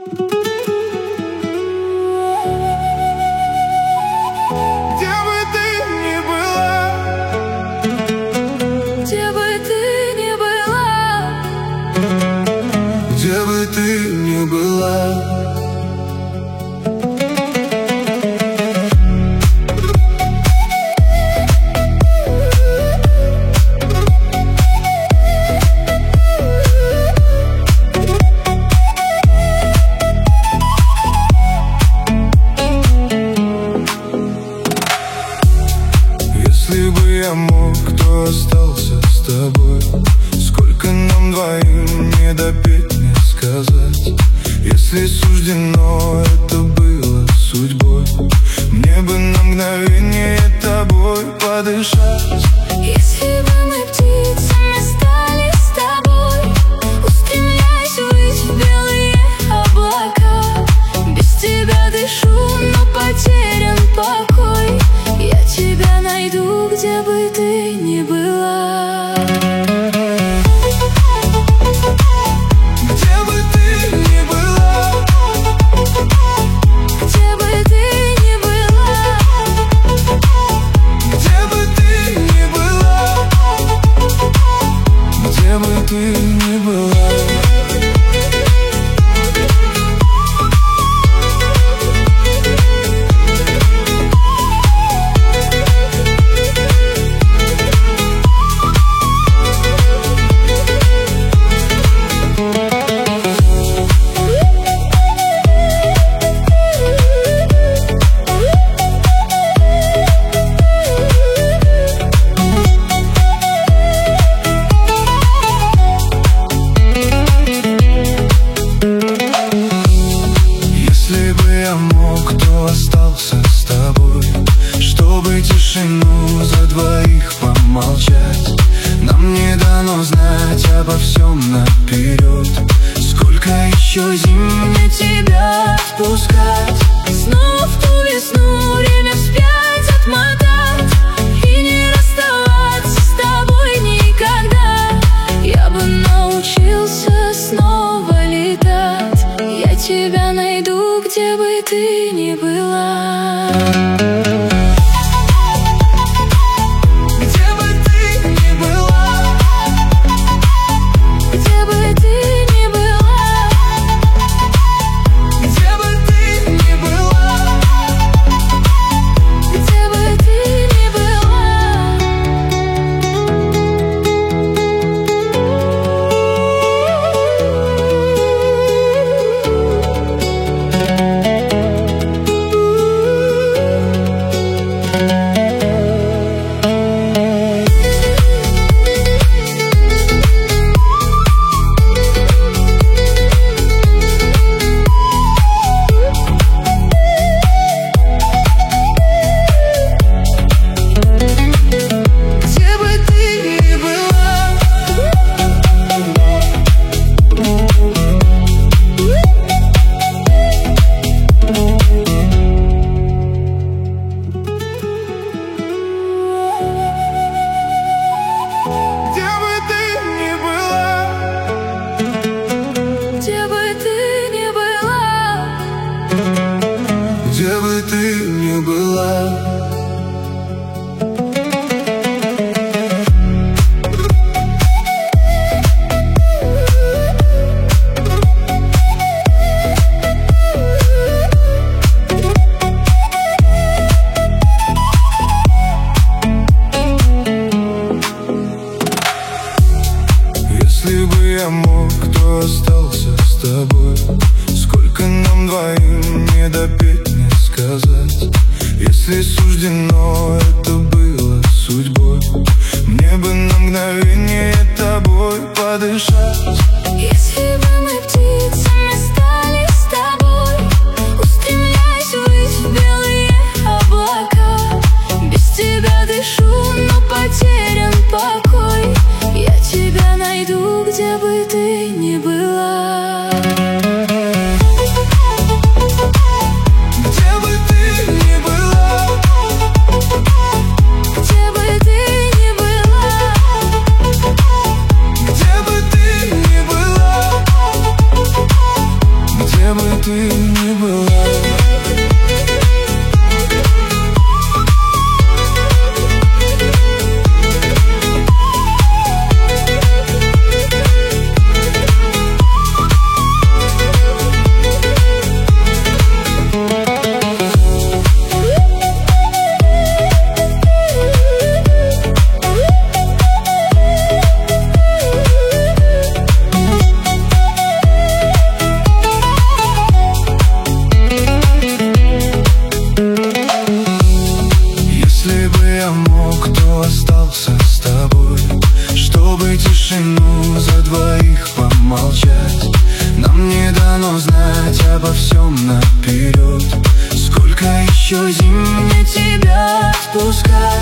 Где бы ты ни была, если бы я мог, то остался с тобой. Сколько нам двоим не допеть, не сказать. Если суждено это было судьбой, мне бы на мгновение тобой подышать. Если бы мы птицами стали с тобой, устремляясь ввысь в белые облака. Без тебя дышу, но потерян покой. Я тебя найду, где бы ты ни была. Где бы ты ни была, Где бы ты ни была, где бы ты ни была, где бы ты ни была. Если бы я мог, то остался с тобой, чтобы тишину за двоих помолчать. Нам не дано знать обо всем наперед. Сколько еще зим мне тебя отпускать? снова в ту весну время вспять отмотать и не расставаться с тобой никогда. Я бы научился снова летать. Я тебя найду, где бы ты ни была. Где бы ты ни была, Где бы ты ни была, где бы ты ни была, где бы ты ни была. где бы ты ни была. Где бы ты ни была, Где бы ты ни была, где бы ты ни была. Если бы я мог, то остался с тобой. Сколько нам двоим не допеть, не сказать. Если суждено это было судьбой, мне бы на мгновение тобой подышать. если бы мы птицами стали с тобой, устремляясь ввысь в белые облака. Без тебя дышу, но потерян покой. Я тебя найду, где бы ты ни была. ты не была. Если бы я мог, то остался с тобой, чтобы тишину за двоих помолчать. Нам не дано знать обо всем наперед. Сколько еще зим мне тебя отпускать?